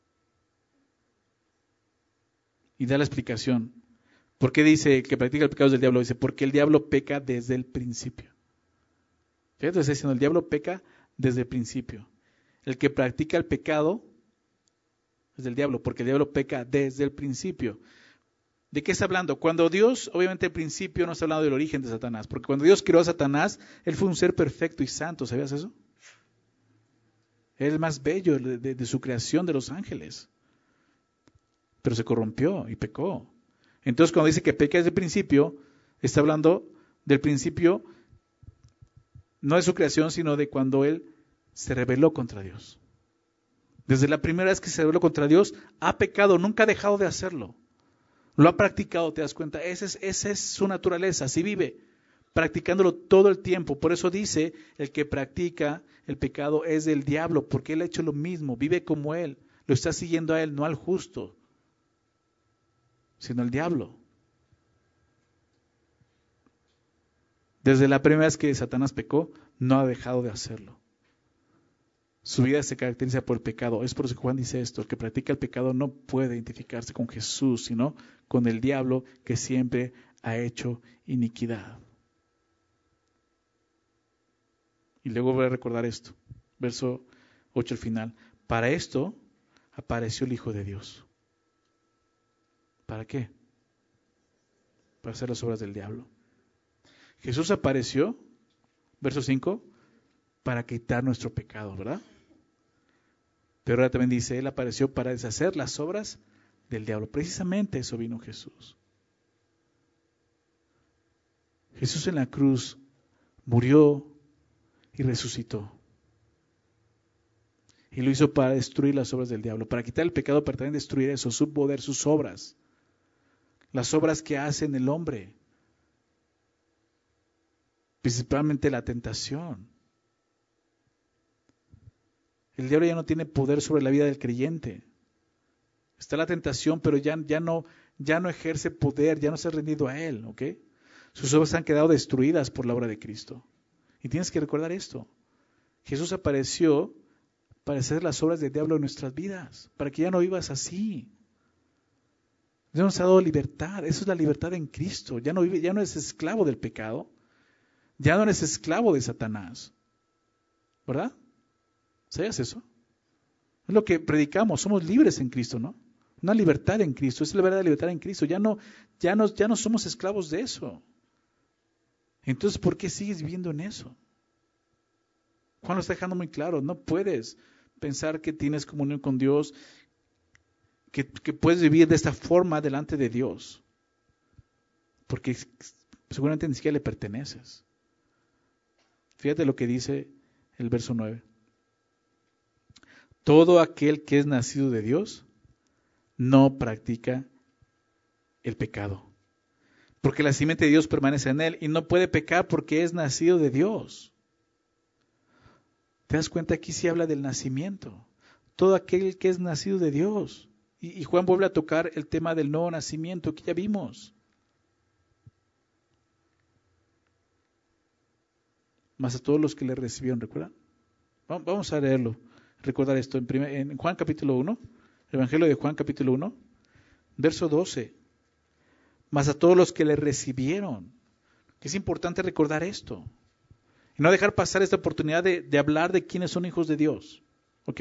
S1: Y da la explicación. ¿Por qué dice que practica el pecado es del diablo? Dice, porque el diablo peca desde el principio. Fíjate, está diciendo, el diablo peca desde el principio. El que practica el pecado es del diablo, porque el diablo peca desde el principio. ¿De qué está hablando? Cuando Dios, obviamente al principio no está hablando del origen de Satanás, porque cuando Dios creó a Satanás, él fue un ser perfecto y santo, ¿sabías eso? Era el más bello de su creación de los ángeles. Pero se corrompió y pecó. Entonces cuando dice que peca desde el principio, está hablando del principio, no de su creación, sino de cuando él se rebeló contra Dios. Desde la primera vez que se rebeló contra Dios, ha pecado, nunca ha dejado de hacerlo. Lo ha practicado, ¿te das cuenta? Esa es su naturaleza, así vive, practicándolo todo el tiempo. Por eso dice, el que practica el pecado es del diablo, porque él ha hecho lo mismo, vive como él, lo está siguiendo a él, no al justo, sino al diablo. Desde la primera vez que Satanás pecó, no ha dejado de hacerlo. Su vida se caracteriza por el pecado. Es por eso que Juan dice esto, el que practica el pecado no puede identificarse con Jesús, sino con el diablo que siempre ha hecho iniquidad. Y luego voy a recordar esto, verso 8 al final. Para esto apareció el Hijo de Dios. ¿Para qué? Para hacer las obras del diablo. Jesús apareció, verso 5, para quitar nuestro pecado, ¿verdad? Pero ahora también dice, Él apareció para deshacer las obras del diablo. Precisamente eso vino Jesús. Jesús en la cruz murió y resucitó. Y lo hizo para destruir las obras del diablo, para quitar el pecado, para también destruir eso, su poder, sus obras. Las obras que hace en el hombre. Principalmente la tentación. El diablo ya no tiene poder sobre la vida del creyente. Está la tentación, pero ya no ejerce poder, ya no se ha rendido a él, ¿ok? Sus obras han quedado destruidas por la obra de Cristo. Y tienes que recordar esto. Jesús apareció para hacer las obras del diablo en nuestras vidas, para que ya no vivas así. Dios nos ha dado libertad, eso es la libertad en Cristo. Ya no eres esclavo del pecado, ya no eres esclavo de Satanás. ¿Verdad? ¿Sabías eso? Es lo que predicamos, somos libres en Cristo, ¿no? Una libertad en Cristo, esa es la verdadera libertad en Cristo. Ya no somos esclavos de eso. Entonces, ¿por qué sigues viviendo en eso? Juan lo está dejando muy claro, no puedes pensar que tienes comunión con Dios, que puedes vivir de esta forma delante de Dios, porque seguramente ni siquiera le perteneces. Fíjate lo que dice el verso 9. Todo aquel que es nacido de Dios no practica el pecado, porque la simiente de Dios permanece en él y no puede pecar porque es nacido de Dios. ¿Te das cuenta? Aquí sí habla del nacimiento. Todo aquel que es nacido de Dios. Y Juan vuelve a tocar el tema del nuevo nacimiento que ya vimos. Mas a todos los que le recibieron, ¿recuerdan? Vamos a leerlo, recordar esto en Juan capítulo 1, Evangelio de Juan capítulo 1, verso 12. Mas a todos los que le recibieron. Que es importante recordar esto. Y no dejar pasar esta oportunidad de hablar de quiénes son hijos de Dios. ¿Ok?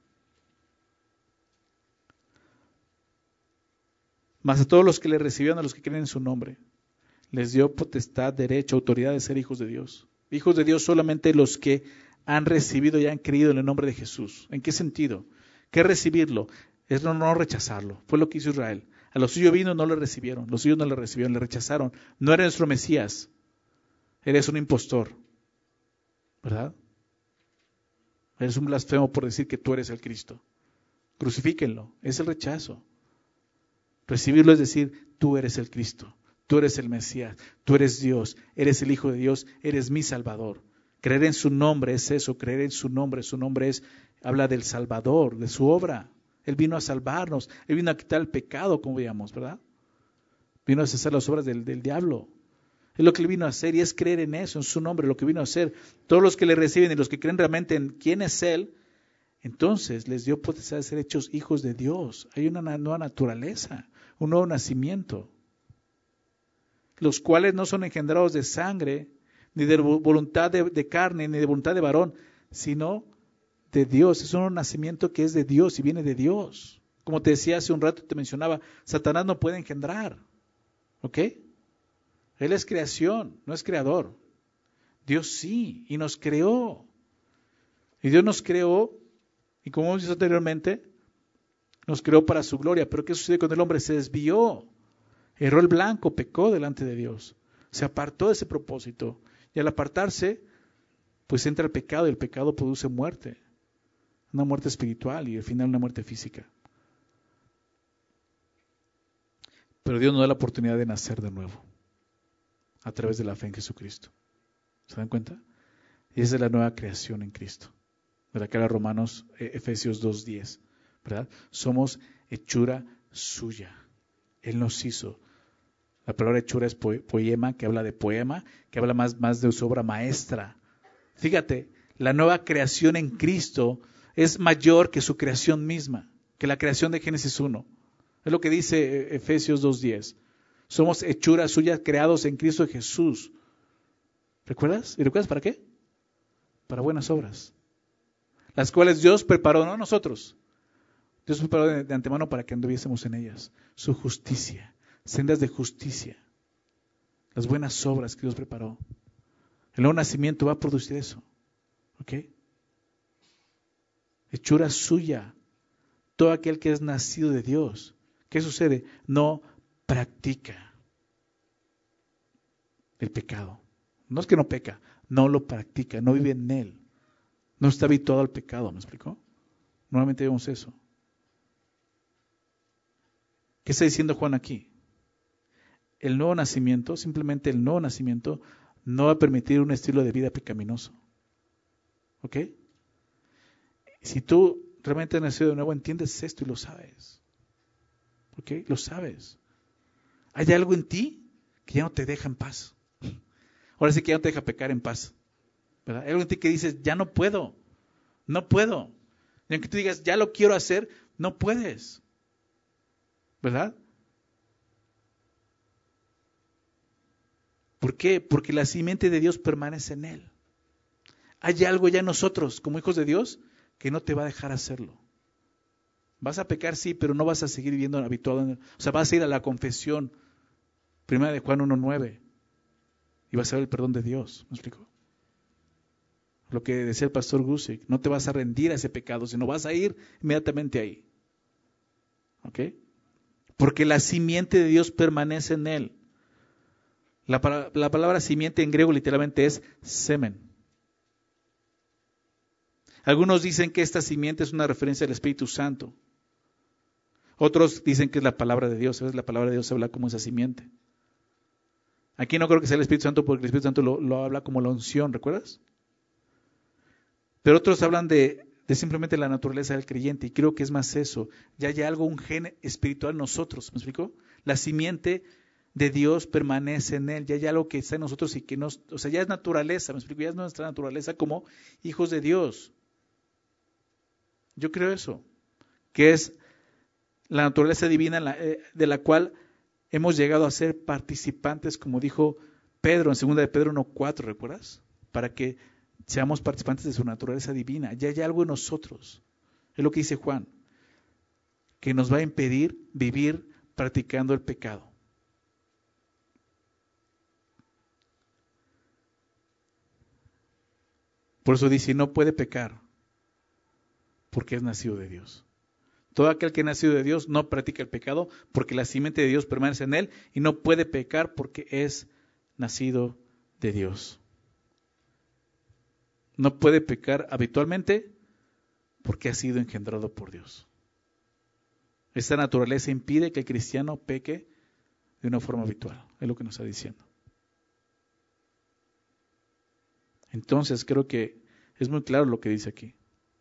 S1: Mas a todos los que le recibieron, a los que creen en su nombre, les dio potestad, derecho, autoridad de ser hijos de Dios. Hijos de Dios solamente los que han recibido y han creído en el nombre de Jesús. ¿En qué sentido? ¿Qué es recibirlo? Es no rechazarlo. Fue lo que hizo Israel. A los suyos vino, no le recibieron. Los suyos no le recibieron, le rechazaron. No eres nuestro Mesías. Eres un impostor. ¿Verdad? Eres un blasfemo por decir que tú eres el Cristo. Crucifíquenlo. Es el rechazo. Recibirlo es decir, tú eres el Cristo. Tú eres el Mesías. Tú eres Dios. Eres el Hijo de Dios. Eres mi Salvador. Creer en su nombre es eso. Creer en su nombre. Su nombre habla del Salvador, de su obra. Él vino a salvarnos. Él vino a quitar el pecado, como veíamos, ¿verdad? Vino a cesar las obras del diablo. Es lo que Él vino a hacer y es creer en eso, en su nombre, lo que vino a hacer. Todos los que le reciben y los que creen realmente en quién es Él, entonces les dio potestad de ser hechos hijos de Dios. Hay una nueva naturaleza, un nuevo nacimiento. Los cuales no son engendrados de sangre, ni de voluntad de carne, ni de voluntad de varón, sino de Dios. Es un nacimiento que es de Dios y viene de Dios. Como te decía hace un rato, te mencionaba, Satanás no puede engendrar. ¿Ok? Él es creación, no es creador. Dios sí, y nos creó. Y Dios nos creó, y como hemos visto anteriormente, nos creó para su gloria. Pero ¿qué sucede cuando el hombre se desvió? Erró el blanco, pecó delante de Dios. Se apartó de ese propósito. Y al apartarse, pues entra el pecado, y el pecado produce muerte. Una muerte espiritual y al final una muerte física. Pero Dios nos da la oportunidad de nacer de nuevo. A través de la fe en Jesucristo. ¿Se dan cuenta? Y esa es la nueva creación en Cristo. ¿Verdad? Que habla Efesios 2:10. ¿Verdad? Somos hechura suya. Él nos hizo. La palabra hechura es poema, que habla de poema, que habla más de su obra maestra. Fíjate, la nueva creación en Cristo es mayor que su creación misma, que la creación de Génesis 1. Es lo que dice Efesios 2:10. Somos hechuras suyas creados en Cristo Jesús. ¿Recuerdas? ¿Y recuerdas para qué? Para buenas obras. Las cuales Dios preparó, no nosotros. Dios preparó de antemano para que anduviésemos en ellas. Su justicia, sendas de justicia. Las buenas obras que Dios preparó. El nuevo nacimiento va a producir eso. ¿Ok? hechura suya. Todo aquel que es nacido de Dios. ¿Qué sucede? No practica el pecado. No es que no peca, no lo practica, no vive en él. No está habituado al pecado, ¿me explicó? Normalmente vemos eso. ¿Qué está diciendo Juan aquí? El nuevo nacimiento, simplemente el nuevo nacimiento, no va a permitir un estilo de vida pecaminoso. ¿Ok? Si tú realmente has nacido de nuevo, entiendes esto y lo sabes. ¿Ok? Lo sabes. Hay algo en ti que ya no te deja en paz. Ahora sí que ya no te deja pecar en paz. ¿Verdad? Hay algo en ti que dices, ya no puedo. No puedo. Y aunque tú digas, ya lo quiero hacer, no puedes. ¿Verdad? ¿Por qué? Porque la simiente de Dios permanece en él. Hay algo ya en nosotros, como hijos de Dios, que no te va a dejar hacerlo. Vas a pecar, sí, pero no vas a seguir viviendo habituado. O sea, vas a ir a la confesión. Primera de Juan 1:9. Y vas a ver el perdón de Dios. ¿Me explico? Lo que decía el pastor Gusick. No te vas a rendir a ese pecado, sino vas a ir inmediatamente ahí. ¿Ok? Porque la simiente de Dios permanece en él. La palabra simiente en griego literalmente es semen. Algunos dicen que esta simiente es una referencia al Espíritu Santo. Otros dicen que es la palabra de Dios. ¿Sabes? La palabra de Dios habla como esa simiente. Aquí no creo que sea el Espíritu Santo porque el Espíritu Santo lo habla como la unción, ¿recuerdas? Pero otros hablan de simplemente la naturaleza del creyente y creo que es más eso. Ya hay algo, un gen espiritual en nosotros, ¿me explico? La simiente de Dios permanece en él, ya hay algo que está en nosotros y que nos, o sea, ya es naturaleza, ¿me explico? Ya es nuestra naturaleza como hijos de Dios. Yo creo eso, que es la naturaleza divina de la cual hemos llegado a ser participantes, como dijo Pedro en 2 de Pedro 1:4, ¿recuerdas? Para que seamos participantes de su naturaleza divina. Ya hay algo en nosotros, es lo que dice Juan, que nos va a impedir vivir practicando el pecado. Por eso dice, no puede pecar, porque es nacido de Dios. Todo aquel que es nacido de Dios no practica el pecado, porque la simiente de Dios permanece en él, y no puede pecar porque es nacido de Dios. No puede pecar habitualmente porque ha sido engendrado por Dios. Esta naturaleza impide que el cristiano peque de una forma habitual, es lo que nos está diciendo. Entonces creo que es muy claro lo que dice aquí.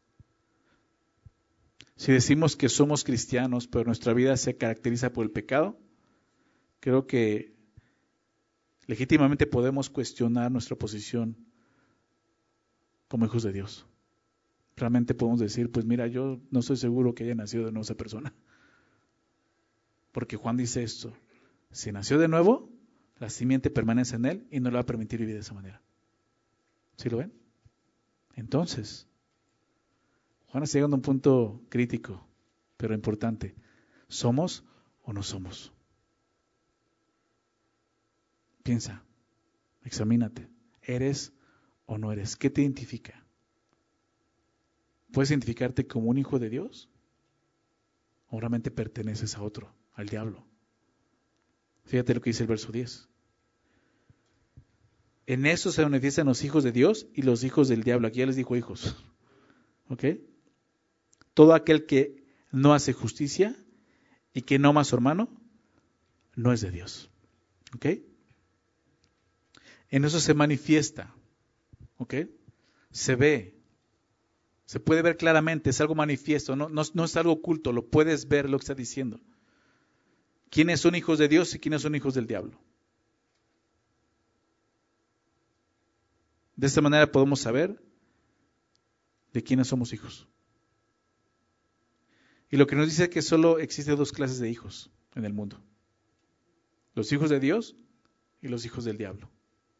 S1: Si decimos que somos cristianos, pero nuestra vida se caracteriza por el pecado, creo que legítimamente podemos cuestionar nuestra posición como hijos de Dios. Realmente podemos decir, pues mira, yo no estoy seguro que haya nacido de nuevo esa persona. Porque Juan dice esto, si nació de nuevo, la simiente permanece en él y no le va a permitir vivir de esa manera. ¿Sí lo ven? Entonces, Juan está llegando a un punto crítico, pero importante. ¿Somos o no somos? Piensa, examínate. ¿Eres o no eres? ¿Qué te identifica? ¿Puedes identificarte como un hijo de Dios? ¿O realmente perteneces a otro, al diablo? Fíjate lo que dice el verso 10. En eso se manifiestan los hijos de Dios y los hijos del diablo. Aquí ya les dijo hijos. ¿Ok? Todo aquel que no hace justicia y que no ama a su hermano, no es de Dios. ¿Ok? En eso se manifiesta. ¿Ok? Se ve. Se puede ver claramente, es algo manifiesto, no es algo oculto, lo puedes ver lo que está diciendo. ¿Quiénes son hijos de Dios y quiénes son hijos del diablo? De esta manera podemos saber de quiénes somos hijos. Y lo que nos dice es que solo existen dos clases de hijos en el mundo. Los hijos de Dios y los hijos del diablo.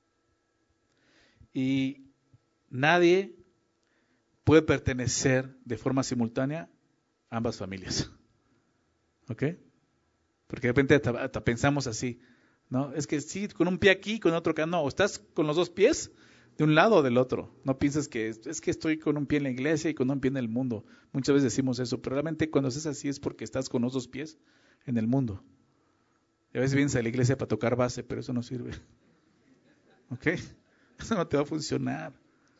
S1: Y nadie puede pertenecer de forma simultánea a ambas familias. ¿Ok? Porque de repente hasta pensamos así, ¿no? Es que sí, con un pie aquí, con otro acá. No, o estás con los dos pies de un lado o del otro. No pienses que es que estoy con un pie en la iglesia y con un pie en el mundo. Muchas veces decimos eso, pero realmente cuando es así es porque estás con los dos pies en el mundo. Y a veces vienes a la iglesia para tocar base, pero eso no sirve. ¿Ok? Eso no te va a funcionar.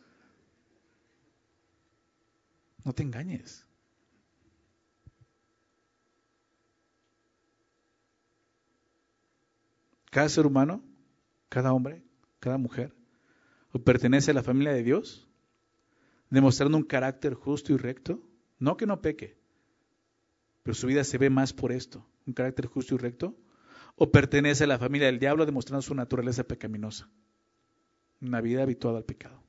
S1: No te engañes. Cada ser humano, cada hombre, cada mujer, o pertenece a la familia de Dios, demostrando un carácter justo y recto, no que no peque, pero su vida se ve más por esto, un carácter justo y recto, o pertenece a la familia del diablo, demostrando su naturaleza pecaminosa, una vida habituada al pecado.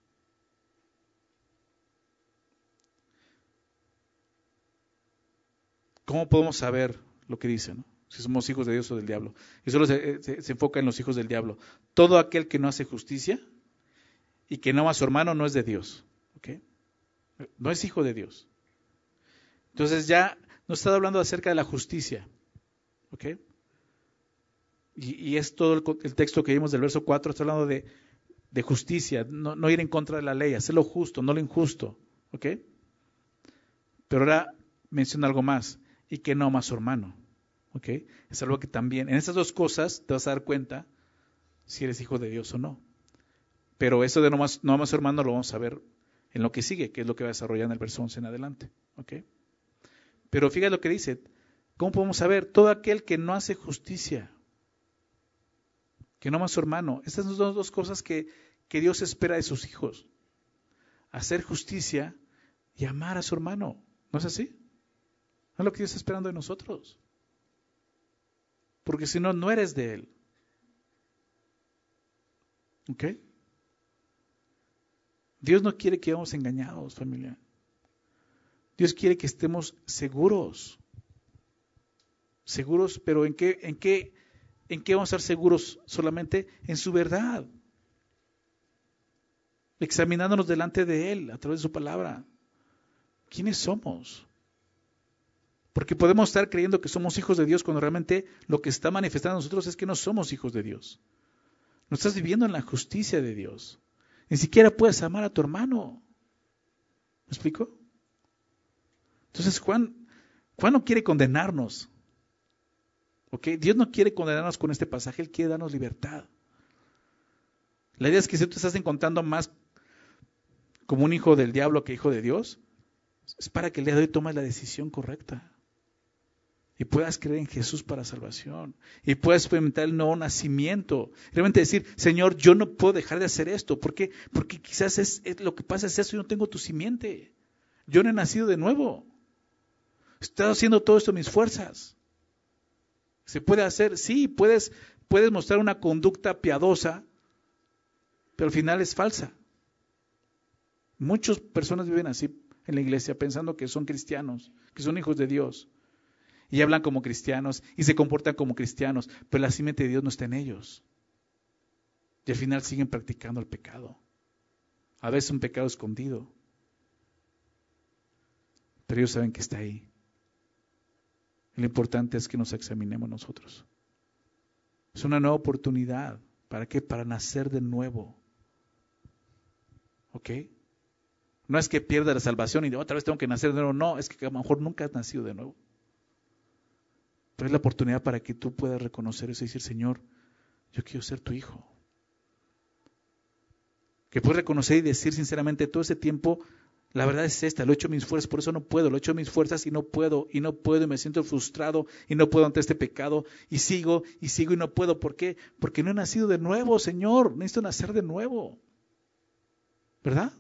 S1: ¿Cómo podemos saber lo que dice, no? Si somos hijos de Dios o del diablo? Y solo se enfoca en los hijos del diablo. Todo aquel que no hace justicia y que no ama a su hermano no es de Dios. ¿Okay? No es hijo de Dios. Entonces ya nos está hablando acerca de la justicia. ¿Okay? Y es todo el texto que vimos del verso 4, está hablando de justicia, no ir en contra de la ley, hacer lo justo, no lo injusto. ¿Okay? Pero ahora menciona algo más, y que no ama a su hermano. ¿Okay? Es algo que también, en estas dos cosas te vas a dar cuenta si eres hijo de Dios o no. Pero eso de no ama a su hermano lo vamos a ver en lo que sigue, que es lo que va a desarrollar en el verso 11 en adelante. ¿Okay? Pero fíjate lo que dice, ¿cómo podemos saber? Todo aquel que no hace justicia, que no ama a su hermano. Estas son dos cosas que Dios espera de sus hijos. Hacer justicia y amar a su hermano. ¿No es así? No es lo que Dios está esperando de nosotros. Porque si no, no eres de Él. ¿Ok? Dios no quiere que vayamos engañados, familia. Dios quiere que estemos seguros. Seguros, pero ¿en qué vamos a estar seguros? Solamente en su verdad. Examinándonos delante de Él, a través de su palabra. ¿Quiénes somos? Porque podemos estar creyendo que somos hijos de Dios cuando realmente lo que está manifestando en nosotros es que no somos hijos de Dios. No estás viviendo en la justicia de Dios. Ni siquiera puedes amar a tu hermano. ¿Me explico? Entonces Juan no quiere condenarnos. ¿Ok? Dios no quiere condenarnos con este pasaje, Él quiere darnos libertad. La idea es que si tú te estás encontrando más como un hijo del diablo que hijo de Dios, es para que el día de hoy tomes la decisión correcta. Y puedas creer en Jesús para salvación. Y puedas experimentar el nuevo nacimiento. Realmente decir, Señor, yo no puedo dejar de hacer esto. ¿Por qué? Porque quizás lo que pasa es eso, yo no tengo tu simiente. Yo no he nacido de nuevo. He estado haciendo todo esto en mis fuerzas. ¿Se puede hacer? Sí, puedes mostrar una conducta piadosa, pero al final es falsa. Muchas personas viven así en la iglesia pensando que son cristianos, que son hijos de Dios. Y hablan como cristianos y se comportan como cristianos, pero la simiente de Dios no está en ellos. Y al final siguen practicando el pecado. A veces un pecado escondido. Pero ellos saben que está ahí. Lo importante es que nos examinemos nosotros. Es una nueva oportunidad. ¿Para qué? Para nacer de nuevo. ¿Ok? No es que pierda la salvación y otra vez tengo que nacer de nuevo. No, es que a lo mejor nunca has nacido de nuevo. Pero es la oportunidad para que tú puedas reconocer eso y decir, Señor, yo quiero ser tu hijo. Que puedes reconocer y decir sinceramente, todo ese tiempo, la verdad es esta, lo he hecho mis fuerzas, por eso no puedo, lo he hecho mis fuerzas y no puedo, y me siento frustrado, y no puedo ante este pecado, y sigo y no puedo. ¿Por qué? Porque no he nacido de nuevo, Señor, necesito nacer de nuevo. ¿Verdad?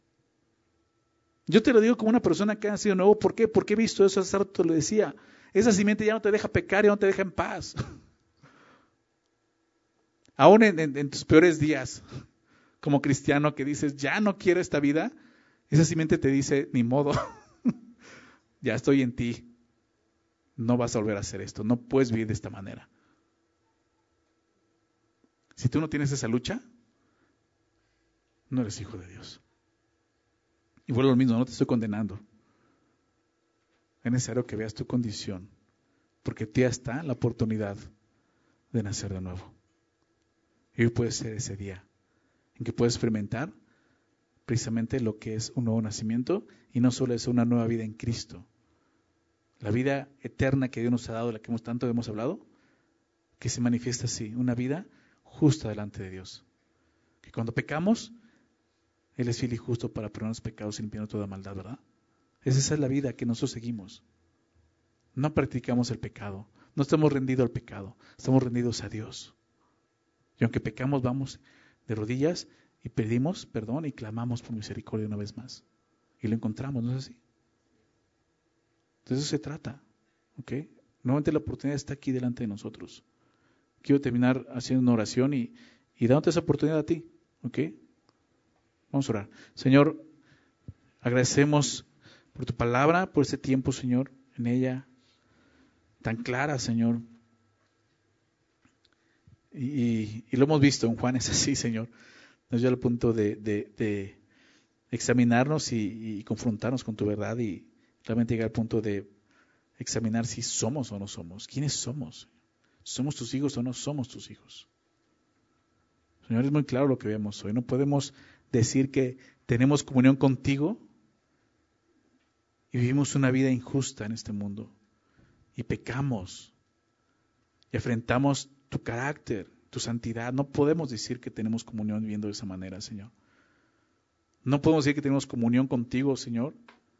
S1: Yo te lo digo como una persona que ha nacido de nuevo, ¿por qué? Porque he visto eso, hace rato te lo decía. Esa simiente ya no te deja pecar, ya no te deja en paz. Aún en tus peores días, como cristiano que dices, ya no quiero esta vida, esa simiente te dice, ni modo, ya estoy en ti, no vas a volver a hacer esto, no puedes vivir de esta manera. Si tú no tienes esa lucha, no eres hijo de Dios. Y vuelvo lo mismo, no te estoy condenando. Es necesario que veas tu condición, porque ya está la oportunidad de nacer de nuevo. Y hoy puede ser ese día en que puedes experimentar precisamente lo que es un nuevo nacimiento, y no solo es una nueva vida en Cristo. La vida eterna que Dios nos ha dado, de la que tanto hemos hablado, que se manifiesta así, una vida justa delante de Dios. Que cuando pecamos, Él es fiel y justo para perdonar los pecados y limpiarnos toda maldad, ¿verdad? Esa es la vida que nosotros seguimos. No practicamos el pecado, no estamos rendidos al pecado, estamos rendidos a Dios. Y aunque pecamos, vamos de rodillas y pedimos perdón y clamamos por misericordia una vez más. Y lo encontramos, ¿no es así? De eso se trata, ¿ok? Nuevamente la oportunidad está aquí delante de nosotros. Quiero terminar haciendo una oración y dándote esa oportunidad a ti, ¿ok? Vamos a orar. Señor, agradecemos por tu palabra, por este tiempo, Señor, en ella tan clara, Señor. Y lo hemos visto en Juan, es así, Señor. Nos lleva al punto de examinarnos y confrontarnos con tu verdad y realmente llegar al punto de examinar si somos o no somos. ¿Quiénes somos? ¿Somos tus hijos o no somos tus hijos? Señor, es muy claro lo que vemos hoy. No podemos decir que tenemos comunión contigo y vivimos una vida injusta en este mundo y pecamos y afrentamos tu carácter, tu santidad. No podemos decir que tenemos comunión viviendo de esa manera, Señor. No podemos decir que tenemos comunión contigo, Señor,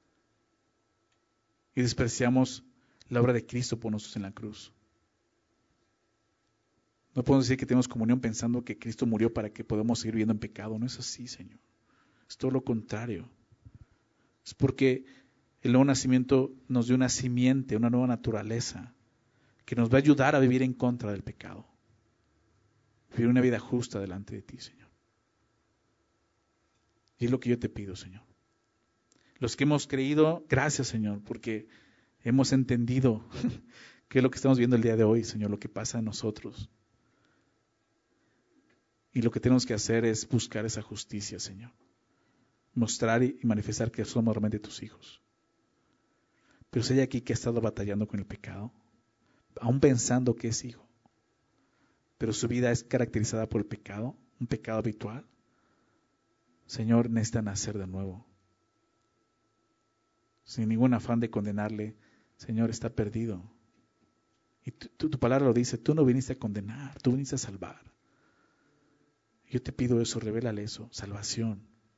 S1: y despreciamos la obra de Cristo por nosotros en la cruz. No podemos decir que tenemos comunión pensando que Cristo murió para que podamos seguir viviendo en pecado. No es así, Señor. Es todo lo contrario. Es porque el nuevo nacimiento nos dio una simiente, una nueva naturaleza, que nos va a ayudar a vivir en contra del pecado. Vivir una vida justa delante de ti, Señor. Y es lo que yo te pido, Señor. Los que hemos creído, gracias, Señor, porque hemos entendido qué es lo que estamos viendo el día de hoy, Señor, lo que pasa en nosotros. Y lo que tenemos que hacer es buscar esa justicia, Señor. Mostrar y manifestar que somos realmente tus hijos. Pero si hay aquí que ha estado batallando con el pecado, aún pensando que es hijo, pero su vida es caracterizada por el pecado, un pecado habitual, Señor, necesita nacer de nuevo. Sin ningún afán de condenarle, Señor, está perdido. Y tu palabra lo dice, tú no viniste a condenar, tú viniste a salvar. Yo te pido eso, revélale eso, salvación.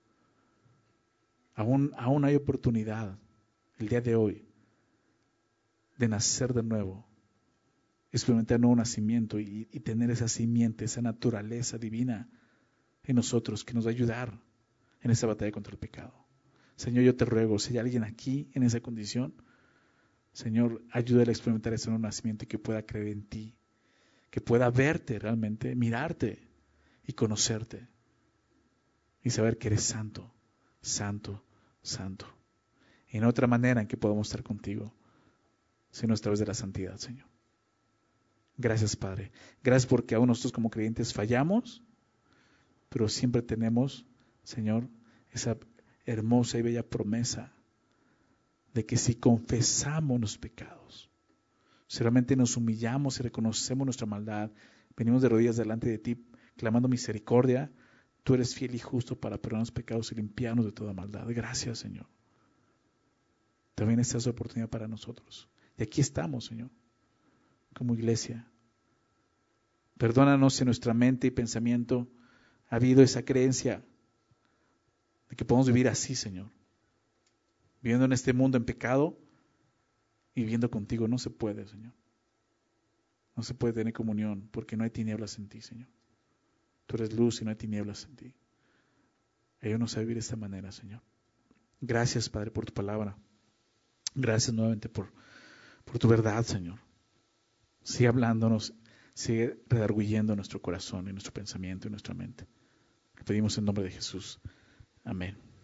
S1: Aún hay oportunidad el día de hoy de nacer de nuevo, experimentar un nuevo nacimiento y tener esa simiente, esa naturaleza divina en nosotros que nos va a ayudar en esta batalla contra el pecado. Señor, yo te ruego, si hay alguien aquí en esa condición, Señor, ayúdale a experimentar ese nuevo nacimiento y que pueda creer en ti, que pueda verte realmente, mirarte y conocerte y saber que eres santo, santo, santo. Y no hay otra manera en que podamos estar contigo, sino a través de la santidad, Señor. Gracias, Padre. Gracias porque aún nosotros como creyentes fallamos, pero siempre tenemos, Señor, esa hermosa y bella promesa de que si confesamos los pecados, si realmente nos humillamos y reconocemos nuestra maldad, venimos de rodillas delante de ti, clamando misericordia, tú eres fiel y justo para perdonar los pecados y limpiarnos de toda maldad. Gracias, Señor. También esta es la oportunidad para nosotros. Y aquí estamos, Señor, como iglesia. Perdónanos si en nuestra mente y pensamiento ha habido esa creencia de que podemos vivir así, Señor. Viviendo en este mundo en pecado y viviendo contigo. No se puede, Señor. No se puede tener comunión porque no hay tinieblas en ti, Señor. Tú eres luz y no hay tinieblas en ti. Ellos no saben vivir de esta manera, Señor. Gracias, Padre, por tu palabra. Gracias nuevamente por tu verdad, Señor. Sigue hablándonos, sigue redarguyendo nuestro corazón y nuestro pensamiento y nuestra mente. Lo pedimos en nombre de Jesús. Amén.